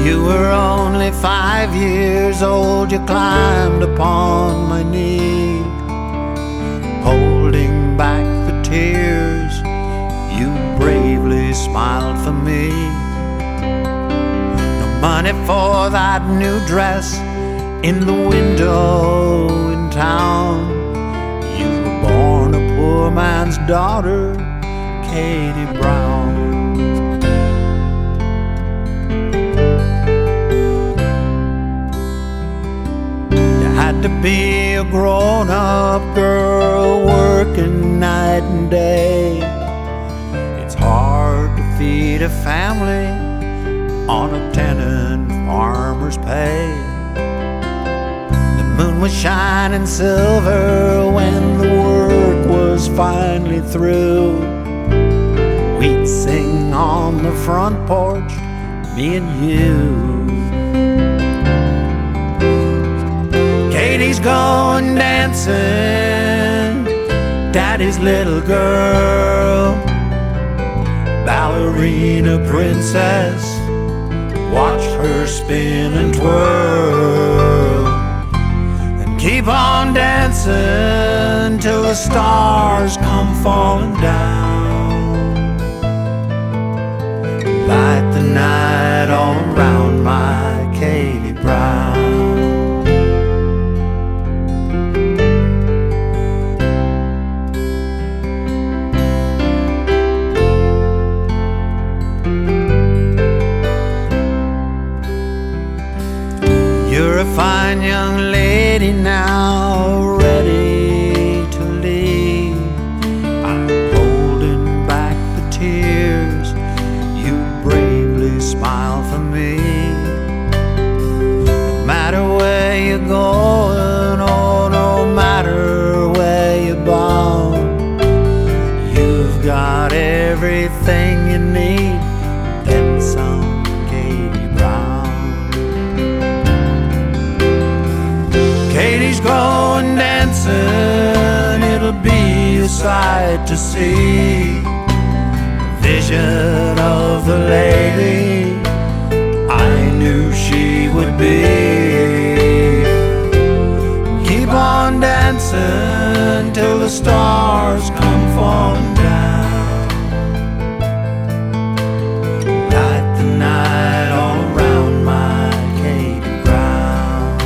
You were only 5 years old, you climbed upon my knee, holding back the tears, you bravely smiled for me. No money for that new dress in the window in town. You were born a poor man's daughter, Katie Brown. Had to be a grown-up girl working night and day. It's hard to feed a family on a tenant farmer's pay. The moon was shining silver when the work was finally through. We'd sing on the front porch, me and you. Katie's going dancing, Daddy's little girl, ballerina princess, watch her spin and twirl. And keep on dancing till the stars come falling down. Light the night all around my Katie Brown. You're a fine young lady now, ready to leave. I'm holding back the tears, you bravely smile for me. No matter where you're going, oh, no matter where you're bound, you've got everything you need, then some. Katie's going dancing, it'll be a sight to see. A vision of the lady I knew she would be. Keep on dancing till the stars come falling down. Light the night all around my Katie Brown.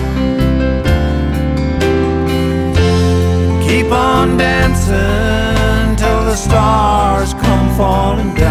Keep on dancing till the stars come falling down.